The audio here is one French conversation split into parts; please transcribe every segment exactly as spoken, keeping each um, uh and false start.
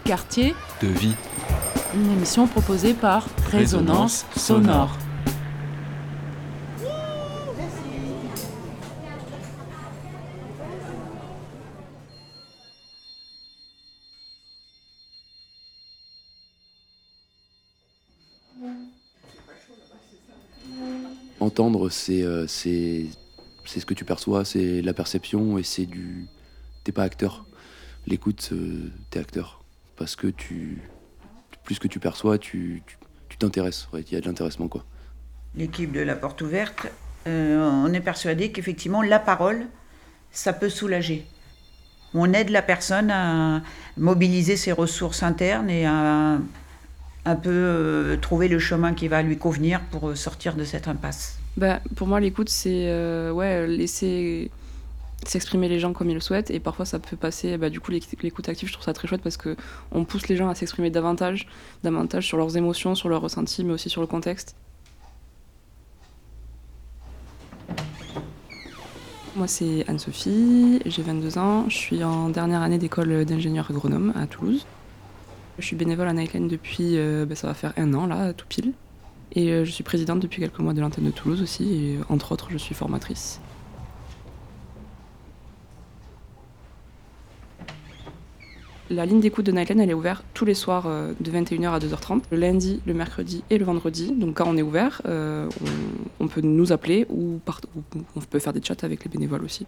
quartier de vie. Une émission proposée par Résonance, Résonance Sonore. Sonore. Entendre, c'est, euh, c'est, c'est ce que tu perçois, c'est la perception et c'est du... T'es pas acteur. L'écoute, euh, t'es acteur. Parce que tu... Plus que tu perçois, tu, tu, tu t'intéresses. Ouais, il y a de l'intéressement, quoi. L'équipe de la Porte Ouverte, euh, on est persuadé qu'effectivement, la parole, ça peut soulager. On aide la personne à mobiliser ses ressources internes et à un peu euh, trouver le chemin qui va lui convenir pour sortir de cette impasse. Bah, pour moi, l'écoute, c'est euh, ouais, laisser s'exprimer les gens comme ils le souhaitent, et parfois ça peut passer, bah, du coup l'écoute active, je trouve ça très chouette parce qu'on pousse les gens à s'exprimer davantage, davantage sur leurs émotions, sur leurs ressentis, mais aussi sur le contexte. Moi c'est Anne-Sophie, j'ai vingt-deux ans, je suis en dernière année d'école d'ingénieur agronome à Toulouse. Je suis bénévole à Nightline depuis, euh, bah, ça va faire un an là, tout pile. Et euh, je suis présidente depuis quelques mois de l'antenne de Toulouse aussi, et entre autres je suis formatrice. La ligne d'écoute de Nightline, elle est ouverte tous les soirs euh, de vingt et une heures à deux heures trente, le lundi, le mercredi et le vendredi. Donc quand on est ouvert, euh, on, on peut nous appeler ou, part, ou on peut faire des chats avec les bénévoles aussi.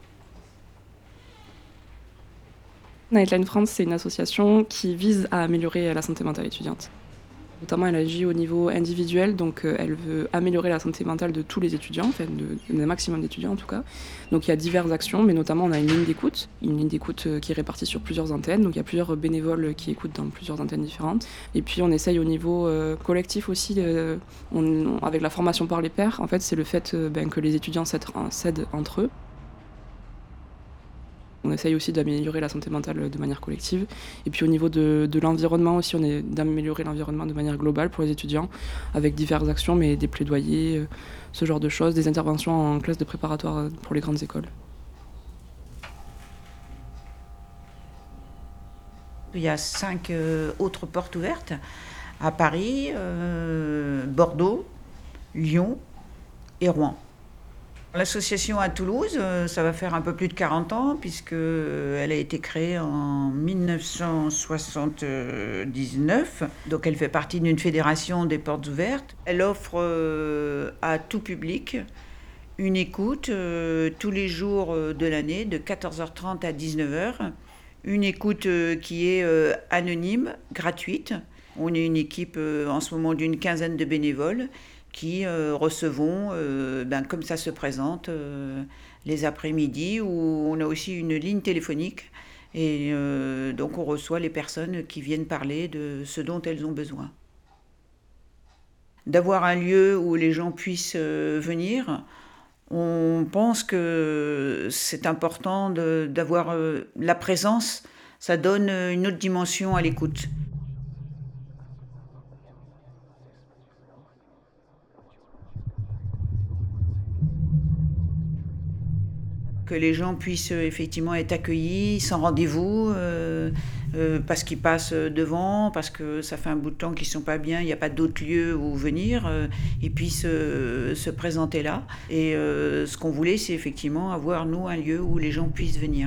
Nightline France, c'est une association qui vise à améliorer la santé mentale étudiante. Notamment, elle agit au niveau individuel, donc euh, elle veut améliorer la santé mentale de tous les étudiants, enfin d'un maximum d'étudiants en tout cas. Donc il y a diverses actions, mais notamment on a une ligne d'écoute, une ligne d'écoute euh, qui est répartie sur plusieurs antennes. Donc il y a plusieurs bénévoles qui écoutent dans plusieurs antennes différentes. Et puis on essaye au niveau euh, collectif aussi, euh, on, on, avec la formation par les pairs, en fait c'est le fait euh, ben, que les étudiants s'aident entre eux. On essaye aussi d'améliorer la santé mentale de manière collective. Et puis au niveau de, de l'environnement aussi, on est d'améliorer l'environnement de manière globale pour les étudiants, avec diverses actions, mais des plaidoyers, euh, ce genre de choses, des interventions en classe de préparatoire pour les grandes écoles. Il y a cinq euh, autres portes ouvertes à Paris, euh, Bordeaux, Lyon et Rouen. L'association à Toulouse, ça va faire un peu plus de quarante ans, puisqu'elle a été créée en dix-neuf cent soixante-dix-neuf. Donc elle fait partie d'une fédération des portes ouvertes. Elle offre à tout public une écoute tous les jours de l'année, de quatorze heures trente à dix-neuf heures. Une écoute qui est anonyme, gratuite. On est une équipe en ce moment d'une quinzaine de bénévoles qui euh, recevons, euh, ben, comme ça se présente, euh, les après-midi, où on a aussi une ligne téléphonique. Et euh, donc on reçoit les personnes qui viennent parler de ce dont elles ont besoin. D'avoir un lieu où les gens puissent euh, venir, on pense que c'est important de, d'avoir euh, la présence, ça donne une autre dimension à l'écoute. Que les gens puissent effectivement être accueillis sans rendez-vous, euh, euh, parce qu'ils passent devant, parce que ça fait un bout de temps qu'ils ne sont pas bien, il n'y a pas d'autre lieu où venir, euh, ils puissent euh, se présenter là. Et euh, ce qu'on voulait, c'est effectivement avoir, nous, un lieu où les gens puissent venir.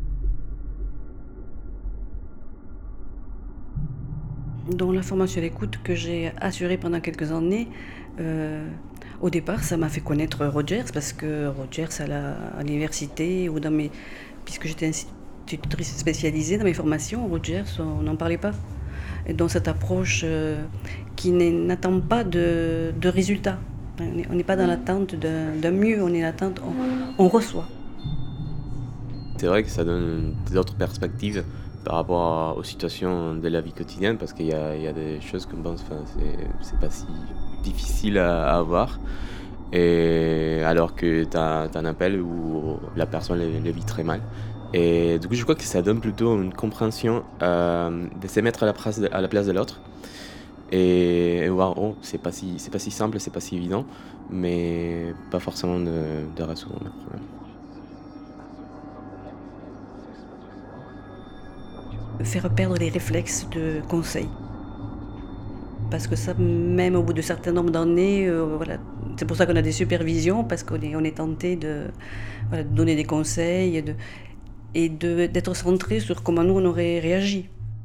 Dans la formation à l'écoute que j'ai assurée pendant quelques années, euh, au départ, ça m'a fait connaître Rogers, parce que Rogers, à, la, à l'université, ou dans mes, puisque j'étais institutrice spécialisée dans mes formations, Rogers, on n'en parlait pas. Et donc cette approche euh, qui n'attend pas de, de résultats. On n'est pas dans l'attente d'un, d'un mieux, on est dans l'attente, on, on reçoit. C'est vrai que ça donne d'autres perspectives par rapport aux situations de la vie quotidienne, parce qu'il y a, il y a des choses qu'on pense, enfin, c'est, c'est pas si difficile à, à avoir, et alors que tu as un appel où la personne le, le vit très mal. Et du coup, je crois que ça donne plutôt une compréhension euh, de se mettre à la place de, à la place de l'autre, et, et voir, oh, c'est pas si, c'est pas si simple, c'est pas si évident, mais pas forcément de, de résoudre le problème. faire perdre les réflexes de conseil. Parce que ça, même au bout de certain nombre d'années, euh, voilà, c'est pour ça qu'on a des supervisions, parce qu'on est, on est tenté de, voilà, de donner des conseils et, de, et de, d'être centré sur comment nous on aurait réagi.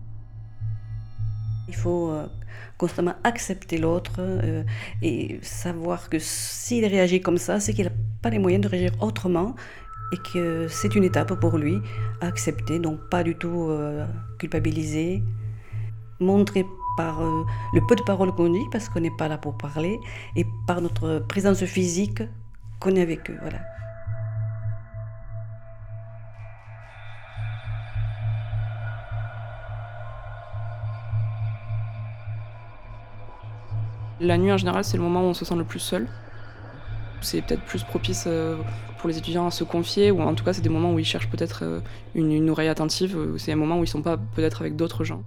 Il faut euh, constamment accepter l'autre euh, et savoir que s'il réagit comme ça, c'est qu'il n'a pas les moyens de réagir autrement et que c'est une étape pour lui à accepter, donc pas du tout euh, culpabiliser, montrer par euh, le peu de paroles qu'on dit, parce qu'on n'est pas là pour parler, et par notre présence physique qu'on est avec eux. Voilà. La nuit, en général, c'est le moment où on se sent le plus seul. C'est peut-être plus propice euh, pour les étudiants à se confier, ou en tout cas, c'est des moments où ils cherchent peut-être euh, une, une oreille attentive. C'est un moment où ils ne sont pas peut-être avec d'autres gens.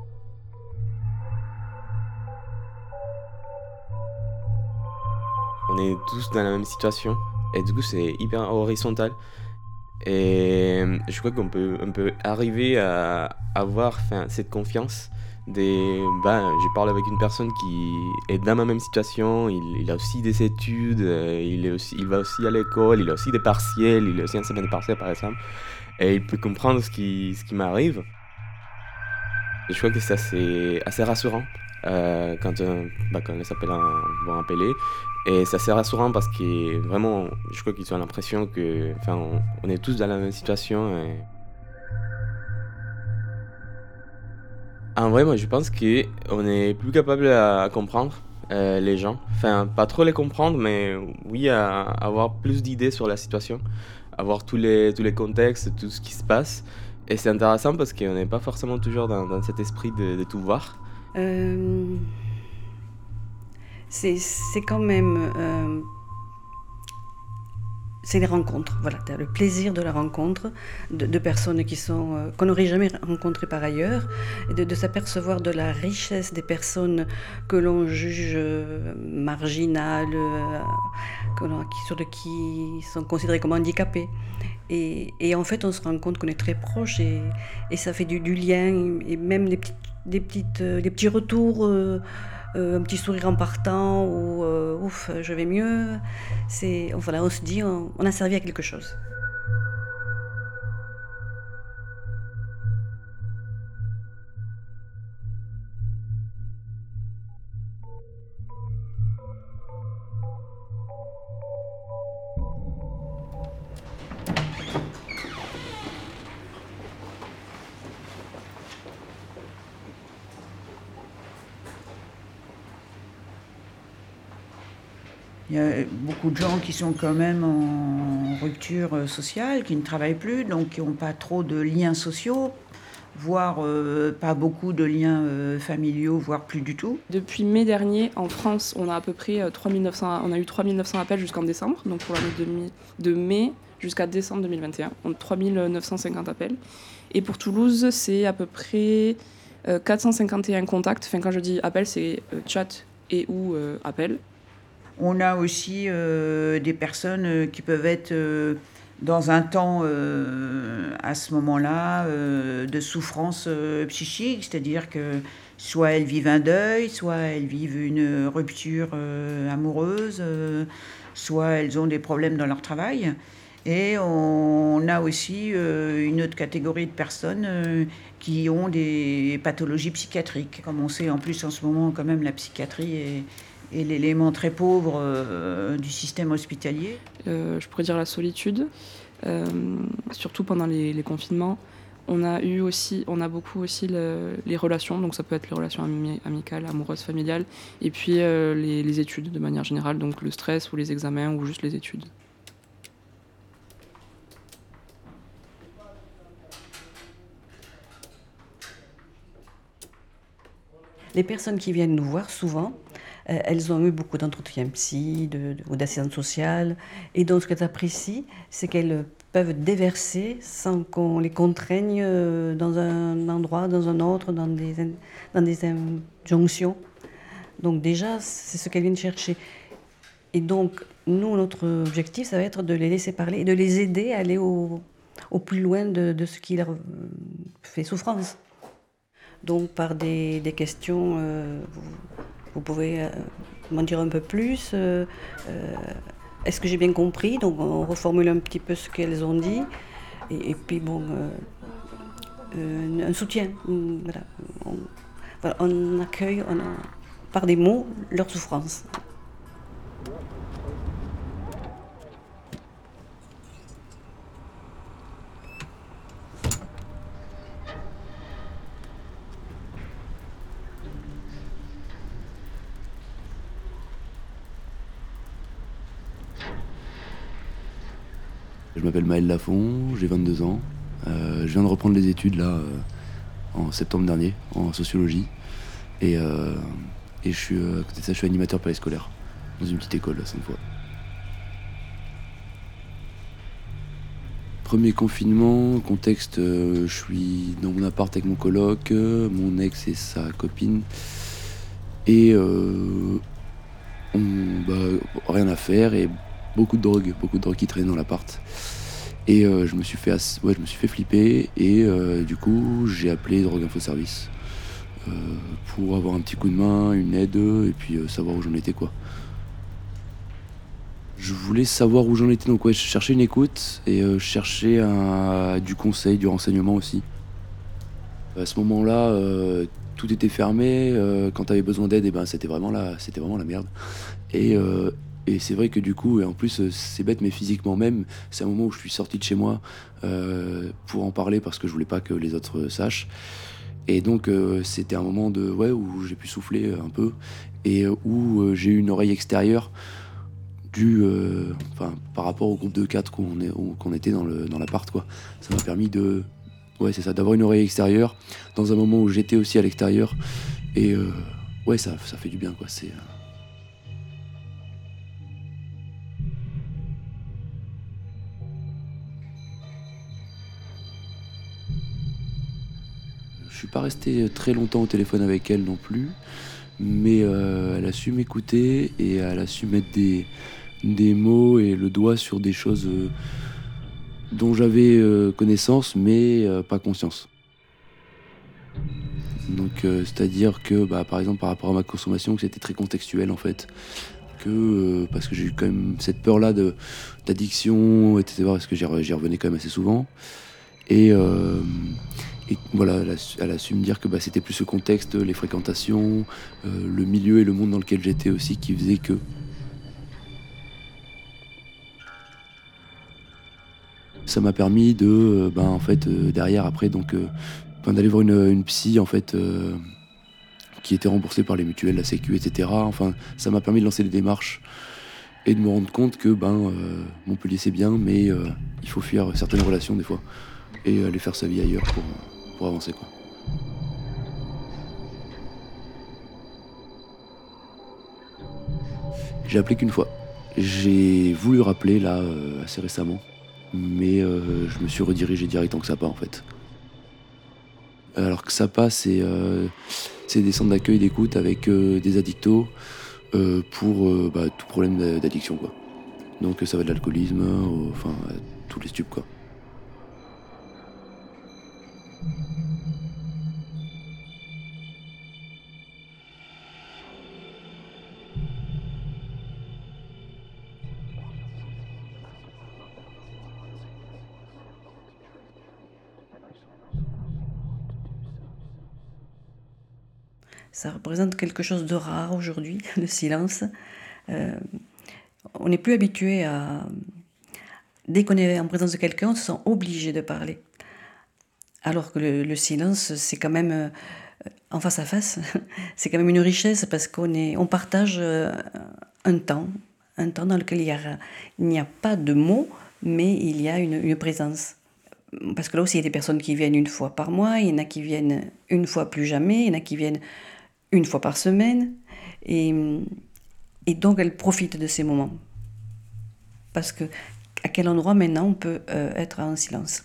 On est tous dans la même situation et du coup c'est hyper horizontal et je crois qu'on peut, on peut arriver à avoir enfin, cette confiance. Des, bah, je parle avec une personne qui est dans ma même situation, il, il a aussi des études, il, est aussi, il va aussi à l'école, il a aussi des partiels, il a aussi un semaine de partiels par exemple et il peut comprendre ce qui, ce qui m'arrive. Je crois que c'est assez, assez rassurant. Euh, quand, euh, bah, quand les appels vont appeler. Et c'est assez rassurant parce que vraiment, je crois qu'ils ont l'impression que, enfin, on, on est tous dans la même situation. Et... En vrai, moi, je pense qu'on est plus capable à comprendre euh, les gens. Enfin, pas trop les comprendre, mais oui, à, à avoir plus d'idées sur la situation, avoir tous les, tous les contextes, tout ce qui se passe. Et c'est intéressant parce qu'on n'est pas forcément toujours dans, dans cet esprit de, de tout voir. Euh, c'est, c'est quand même euh, c'est les rencontres, voilà, le plaisir de la rencontre de, de personnes qui sont euh, qu'on n'aurait jamais rencontrées par ailleurs, et de, de s'apercevoir de la richesse des personnes que l'on juge euh, marginales, euh, que l'on, qui, sur de, qui sont considérées comme handicapées. Et, et en fait, on se rend compte qu'on est très proches et, et ça fait du, du lien, et même des, petites, des, petites, euh, des petits retours, euh, euh, un petit sourire en partant, ou euh, ouf, je vais mieux. C'est, voilà, on se dit, on, on a servi à quelque chose. Il y a beaucoup de gens qui sont quand même en rupture sociale, qui ne travaillent plus, donc qui n'ont pas trop de liens sociaux, voire euh, pas beaucoup de liens euh, familiaux, voire plus du tout. Depuis mai dernier, en France, on a à peu près trois mille neuf cents, on a eu trois mille neuf cents appels jusqu'en décembre, donc pour l'année de mai jusqu'à décembre deux mille vingt et un, on a trois mille neuf cent cinquante appels. Et pour Toulouse, c'est à peu près euh, quatre cent cinquante et un contacts. Enfin, quand je dis appel, c'est euh, chat et ou euh, appel. On a aussi euh, des personnes qui peuvent être euh, dans un temps, euh, à ce moment-là, euh, de souffrance euh, psychique, c'est-à-dire que soit elles vivent un deuil, soit elles vivent une rupture euh, amoureuse, euh, soit elles ont des problèmes dans leur travail. Et on a aussi euh, une autre catégorie de personnes euh, qui ont des pathologies psychiatriques. Comme on sait en plus en ce moment, quand même, la psychiatrie est... et l'élément très pauvre euh, du système hospitalier. Euh, je pourrais dire la solitude, euh, surtout pendant les, les confinements. On a eu aussi, on a beaucoup aussi le, les relations, donc ça peut être les relations ami- amicales, amoureuses, familiales, et puis euh, les, les études de manière générale, donc le stress ou les examens ou juste les études. Les personnes qui viennent nous voir souvent, euh, elles ont eu beaucoup d'entretiens psy de, de, ou d'assistance sociale. Et donc ce qu'elles apprécient, c'est qu'elles peuvent déverser sans qu'on les contraigne dans un endroit, dans un autre, dans des, dans des injonctions. Donc déjà, c'est ce qu'elles viennent chercher. Et donc, nous, notre objectif, ça va être de les laisser parler et de les aider à aller au, au plus loin de, de ce qui leur fait souffrance. Donc par des, des questions, euh, vous, vous pouvez euh, m'en dire un peu plus. Euh, euh, est-ce que j'ai bien compris? Donc on reformule un petit peu ce qu'elles ont dit. Et, et puis bon, euh, euh, un soutien. Voilà. On, voilà, on accueille on a, par des mots leur souffrance. Je m'appelle Maël Lafont, j'ai vingt-deux ans. Euh, je viens de reprendre les études là euh, en septembre dernier en sociologie. Et, euh, et je suis, euh, à côté de ça, je suis animateur périscolaire dans une petite école à Sainte-Foy. Premier confinement, contexte, euh, je suis dans mon appart avec mon coloc, euh, mon ex et sa copine. Et euh, on, bah, rien à faire et beaucoup de drogue, beaucoup de drogue qui traînait dans l'appart. Et euh, je me suis fait, ass- ouais, je me suis fait flipper et euh, du coup j'ai appelé Drogue Info Service euh, pour avoir un petit coup de main, une aide et puis euh, savoir où j'en étais quoi. Je voulais savoir où j'en étais, donc ouais, je cherchais une écoute et euh, je cherchais un, du conseil, du renseignement aussi. À ce moment-là, euh, tout était fermé. Euh, quand t'avais besoin d'aide, eh ben, c'était vraiment la, c'était vraiment la merde. Et, euh, et c'est vrai que du coup, et en plus, euh, c'est bête, mais physiquement même, c'est un moment où je suis sorti de chez moi euh, pour en parler parce que je voulais pas que les autres euh, sachent. Et donc, euh, c'était un moment de, ouais, où j'ai pu souffler un peu et euh, où euh, j'ai eu une oreille extérieure. Dû, euh, enfin, par rapport au groupe de quatre qu'on, est, qu'on était dans, le, dans l'appart, quoi. Ça m'a permis de, ouais, c'est ça, d'avoir une oreille extérieure dans un moment où j'étais aussi à l'extérieur. Et euh, ouais, ça, ça fait du bien, quoi. C'est, euh... Je suis pas resté très longtemps au téléphone avec elle non plus, mais euh, elle a su m'écouter et elle a su mettre des des mots et le doigt sur des choses euh, dont j'avais euh, connaissance mais euh, pas conscience. Donc euh, c'est-à-dire que bah, par exemple par rapport à ma consommation, que c'était très contextuel en fait, que euh, parce que j'ai eu quand même cette peur-là de, d'addiction, et cetera, parce que j'y, j'y revenais quand même assez souvent. Et, euh, et voilà, elle a, elle a su me dire que bah, c'était plus ce contexte, les fréquentations, euh, le milieu et le monde dans lequel j'étais aussi qui faisait que. Ça m'a permis de, euh, ben, en fait, euh, derrière, après, donc, euh, ben, d'aller voir une, une psy, en fait, euh, qui était remboursée par les mutuelles, la Sécu, et cetera. Enfin, ça m'a permis de lancer les démarches et de me rendre compte que, ben, euh, Montpellier c'est bien, mais euh, il faut fuir certaines relations des fois et aller faire sa vie ailleurs pour, pour avancer, quoi. J'ai appelé qu'une fois. J'ai voulu rappeler là euh, assez récemment. Mais euh, je me suis redirigé direct en Xapa en fait. Alors Xapa, c'est euh, c'est des centres d'accueil d'écoute avec euh, des addictos euh, pour euh, bah, tout problème d'addiction quoi. Donc ça va de l'alcoolisme, au, enfin à tous les stupes quoi. Ça représente quelque chose de rare aujourd'hui, le silence. Euh, on n'est plus habitué à... Dès qu'on est en présence de quelqu'un, on se sent obligé de parler. Alors que le, le silence, c'est quand même, euh, en face à face, c'est quand même une richesse parce qu'on est, on partage euh, un temps, un temps dans lequel il n'y a, il n'y a pas de mots, mais il y a une, une présence. Parce que là aussi, il y a des personnes qui viennent une fois par mois, il y en a qui viennent une fois plus jamais, il y en a qui viennent une fois par semaine. Et, et donc, elles profitent de ces moments. Parce que à quel endroit maintenant on peut euh, être en silence?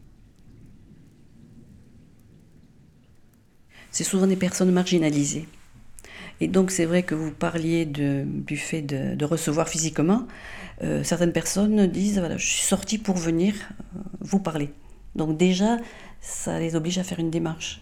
C'est souvent des personnes marginalisées. Et donc, c'est vrai que vous parliez de, du fait de, de recevoir physiquement. Euh, certaines personnes disent, voilà, je suis sortie pour venir euh, vous parler. Donc déjà, ça les oblige à faire une démarche.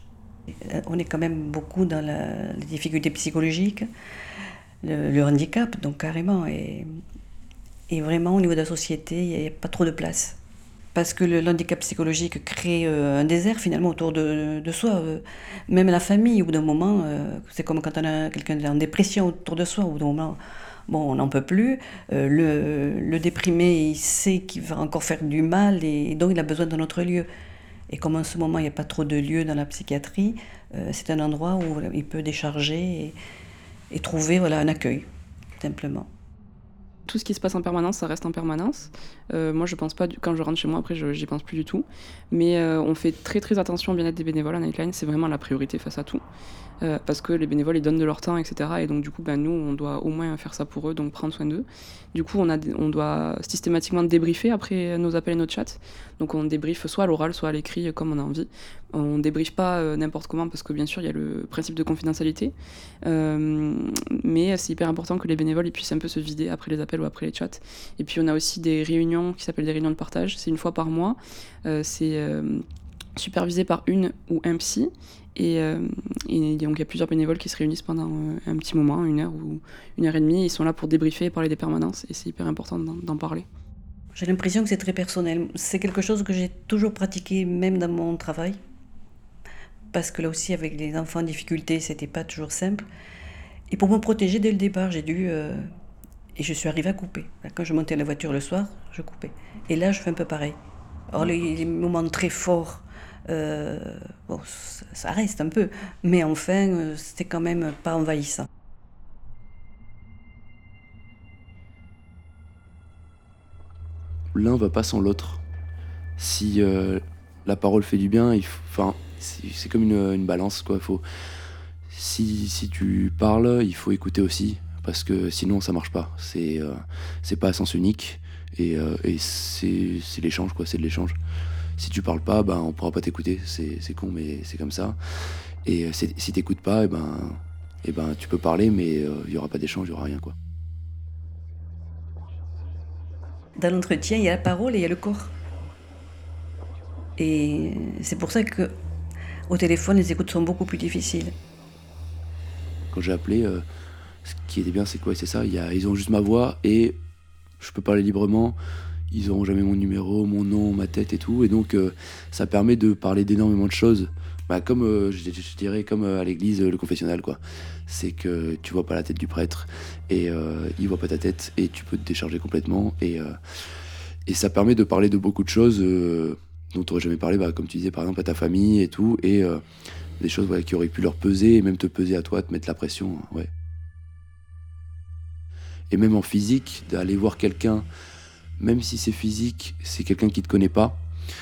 On est quand même beaucoup dans la, les difficultés psychologiques, le, le handicap, donc carrément. Et, et vraiment, au niveau de la société, il n'y a pas trop de place. Parce que le, le handicap psychologique crée euh, un désert finalement autour de, de soi. Euh, même la famille, au bout d'un moment, euh, c'est comme quand on a quelqu'un en dépression autour de soi, au bout d'un moment, bon, on n'en peut plus. Euh, le, le déprimé, il sait qu'il va encore faire du mal et, et donc il a besoin d'un autre lieu. Et comme en ce moment, il n'y a pas trop de lieux dans la psychiatrie, euh, c'est un endroit où voilà, il peut décharger et, et trouver voilà, un accueil, simplement. Tout ce qui se passe en permanence, ça reste en permanence. Euh, moi, je pense pas, du... quand je rentre chez moi, après, je, j'y pense plus du tout. Mais euh, on fait très très attention au bien-être des bénévoles à Nightline, c'est vraiment la priorité face à tout. Euh, parce que les bénévoles, ils donnent de leur temps, et cetera. Et donc, du coup, ben, nous, on doit au moins faire ça pour eux, donc prendre soin d'eux. Du coup, on, a, on doit systématiquement débriefer après nos appels et nos chats. Donc, on débriefe soit à l'oral, soit à l'écrit, comme on a envie. On débriefe pas euh, n'importe comment, parce que bien sûr, il y a le principe de confidentialité. Euh, mais c'est hyper important que les bénévoles ils puissent un peu se vider après les appels ou après les chats. Et puis, on a aussi des réunions qui s'appellent des réunions de partage. C'est une fois par mois. Euh, c'est euh, supervisé par une ou un psy. Et, euh, et donc il y a plusieurs bénévoles qui se réunissent pendant euh, un petit moment, une heure ou une heure et demie. Ils sont là pour débriefer et parler des permanences. Et c'est hyper important d'en, d'en parler. J'ai l'impression que c'est très personnel. C'est quelque chose que j'ai toujours pratiqué, même dans mon travail. Parce que là aussi, avec les enfants en difficulté, c'était pas toujours simple. Et pour me protéger dès le départ, j'ai dû... Euh, et je suis arrivée à couper. Quand je montais à la voiture le soir, je coupais. Et là, je fais un peu pareil. Or, les, les moments très forts, euh, bon, ça, ça reste un peu. Mais enfin, euh, c'était quand même pas envahissant. L'un va pas sans l'autre. Si euh, la parole fait du bien, il faut, enfin, c'est, c'est comme une, une balance, quoi. Faut, si, si tu parles, il faut écouter aussi, parce que sinon ça marche pas. C'est, euh, c'est pas à sens unique, et, euh, et c'est, c'est l'échange, quoi. C'est de l'échange. Si tu parles pas, ben on pourra pas t'écouter. C'est, c'est con, mais c'est comme ça. Et c'est, si t'écoutes pas, et ben, et ben tu peux parler, mais il euh, y aura pas d'échange, il y aura rien, quoi. Dans l'entretien, il y a la parole et il y a le corps. Et c'est pour ça que au téléphone, les écoutes sont beaucoup plus difficiles. Quand j'ai appelé, euh, ce qui était bien, c'est quoi? C'est ça, y a, ils ont juste ma voix et je peux parler librement. Ils n'auront jamais mon numéro, mon nom, ma tête et tout. Et donc, euh, ça permet de parler d'énormément de choses. Bah, comme, euh, je, je dirais, comme euh, à l'église, euh, le confessionnal, quoi. C'est que tu vois pas la tête du prêtre et euh, il voit pas ta tête et tu peux te décharger complètement. Et, euh, et ça permet de parler de beaucoup de choses euh, dont tu n'aurais jamais parlé, bah, comme tu disais, par exemple, à ta famille et tout. Et euh, des choses voilà, qui auraient pu leur peser et même te peser à toi, te mettre la pression. Ouais. Et même en physique, d'aller voir quelqu'un, même si c'est physique, c'est quelqu'un qui te connaît pas,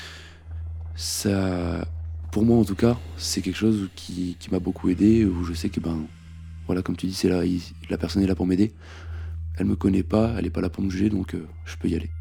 ça, pour moi en tout cas, c'est quelque chose qui, qui m'a beaucoup aidé, où je sais que ben, voilà, comme tu dis, c'est là, il, la personne est là pour m'aider. Elle me connaît pas, elle est pas là pour me juger, donc euh, je peux y aller.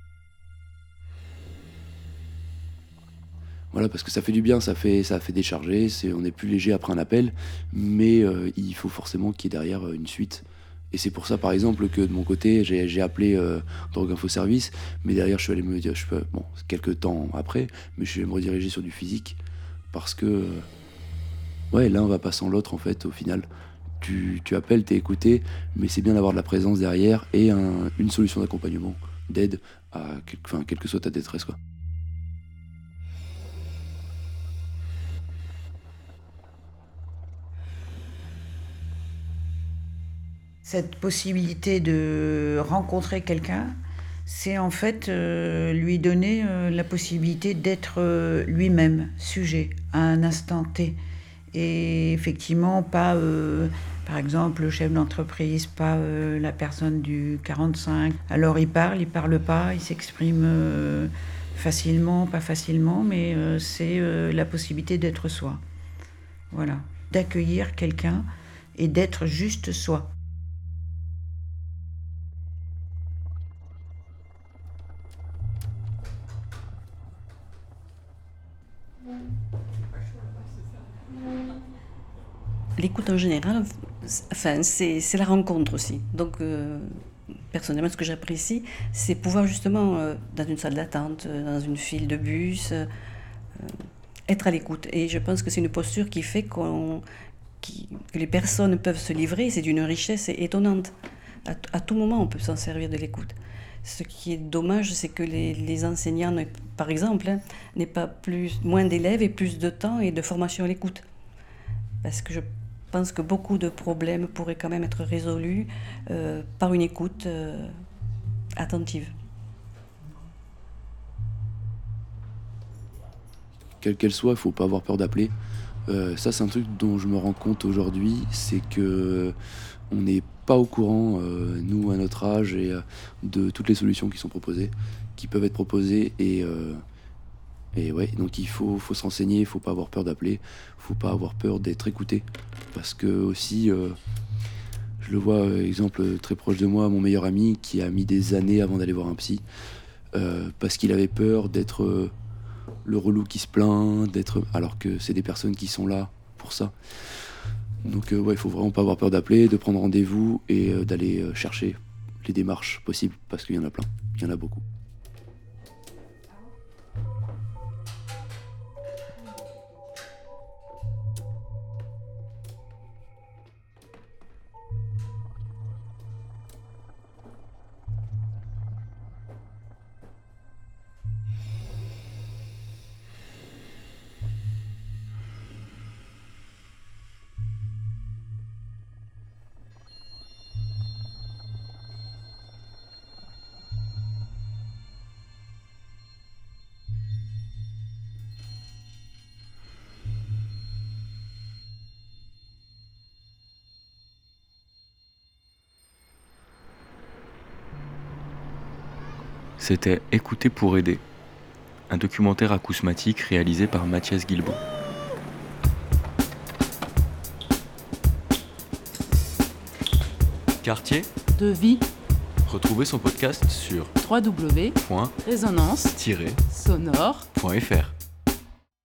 Voilà, parce que ça fait du bien, ça fait, ça fait décharger, c'est, on est plus léger après un appel, mais euh, il faut forcément qu'il y ait derrière une suite. Et c'est pour ça, par exemple, que de mon côté, j'ai, j'ai appelé euh, Drogue Info Service, mais derrière, je suis allé me dire, je peux, bon, quelques temps après, mais je suis allé me rediriger sur du physique, parce que, euh, ouais, l'un va pas sans l'autre, en fait, au final. Tu, tu appelles, t'es écouté, mais c'est bien d'avoir de la présence derrière et un, une solution d'accompagnement, d'aide, à quel, enfin, quelle que soit ta détresse, quoi. Cette possibilité de rencontrer quelqu'un, c'est en fait euh, lui donner euh, la possibilité d'être euh, lui-même, sujet, à un instant T. Et effectivement, pas, euh, par exemple, le chef d'entreprise, pas euh, la personne du quarante-cinq. Alors il parle, il parle pas, il s'exprime euh, facilement, pas facilement, mais euh, c'est euh, la possibilité d'être soi. Voilà, d'accueillir quelqu'un et d'être juste soi. L'écoute en général, enfin, c'est, c'est la rencontre aussi. Donc, euh, personnellement, ce que j'apprécie, c'est pouvoir justement, euh, dans une salle d'attente, dans une file de bus, euh, être à l'écoute. Et je pense que c'est une posture qui fait qu'on, qui, que les personnes peuvent se livrer. C'est d'une richesse étonnante. À, à tout moment, on peut s'en servir de l'écoute. Ce qui est dommage, c'est que les, les enseignants, par exemple, hein, n'aient pas plus, moins d'élèves et plus de temps et de formation à l'écoute. Parce que je pense que beaucoup de problèmes pourraient quand même être résolus euh, par une écoute euh, attentive. Quelle qu'elle soit, il ne faut pas avoir peur d'appeler. Euh, ça, c'est un truc dont je me rends compte aujourd'hui, c'est que on n'est pas au courant, euh, nous, à notre âge, et, euh, de toutes les solutions qui sont proposées, qui peuvent être proposées. Et, euh, et ouais, donc il faut, faut se renseigner, il ne faut pas avoir peur d'appeler, il ne faut pas avoir peur d'être écouté. Parce que aussi, euh, je le vois, euh, exemple très proche de moi, mon meilleur ami qui a mis des années avant d'aller voir un psy, euh, parce qu'il avait peur d'être... Euh, le relou qui se plaint, d'être, alors que c'est des personnes qui sont là pour ça. Donc euh, ouais, il faut vraiment pas avoir peur d'appeler, de prendre rendez-vous et euh, d'aller euh, chercher les démarches possibles, parce qu'il y en a plein, il y en a beaucoup. C'était Écouter pour aider, un documentaire acousmatique réalisé par Mathias Guilbault. Quartier de vie. Retrouvez son podcast sur w w w point résonance sonore point f r.